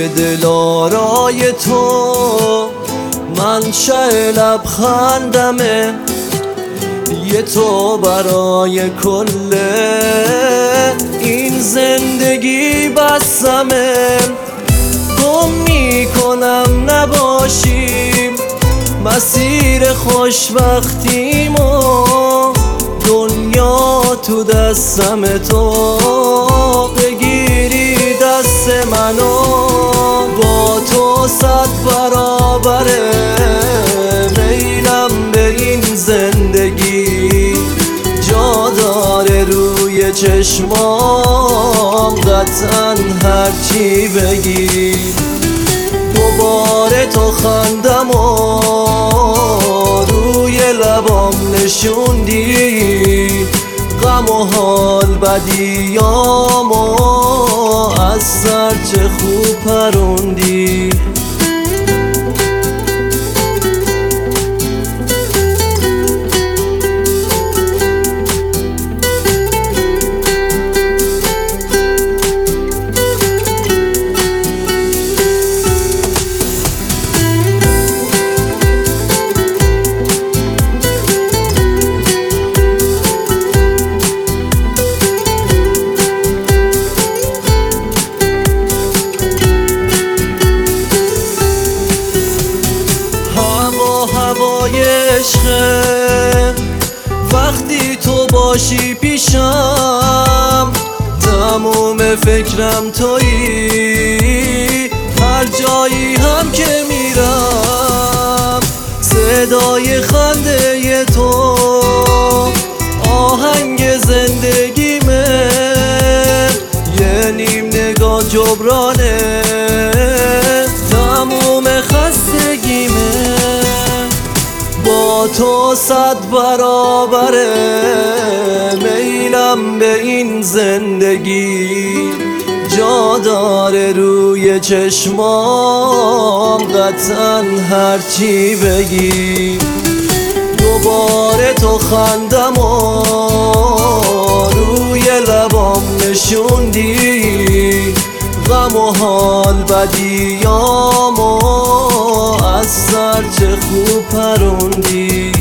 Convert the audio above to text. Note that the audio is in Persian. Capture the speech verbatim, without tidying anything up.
روی دلارای تو منشأ لبخندمه، یه تو برای کل این زندگی بسمه. گم میکنم نباشیم مسیر خوشبختیمو، دنیا تو دستم، تو بگیری دست منو. با تو صد برابره میلم به این زندگی، جا داره روی چشمام قطعا هرچی بگی. دوباره تو خندم و روی لبام نشوندی، غم و حال بدیامو از سر چه خوب پروندی. هوای عشقه وقتی تو باشی پیشم، تموم فکرم تویی، هر جایی هم که میرم صدای خنده تو آهنگ زندگیمه، یه نیم نگاه جبرانه تموم خستگیمه. با تو صد برابره میلم به این زندگی، جا داره روی چشمام قطعا هرچی بگی. دوباره تو خندم و روی لبام نشوندی، غم و حال بدیامو از سر چه خوب پروندی.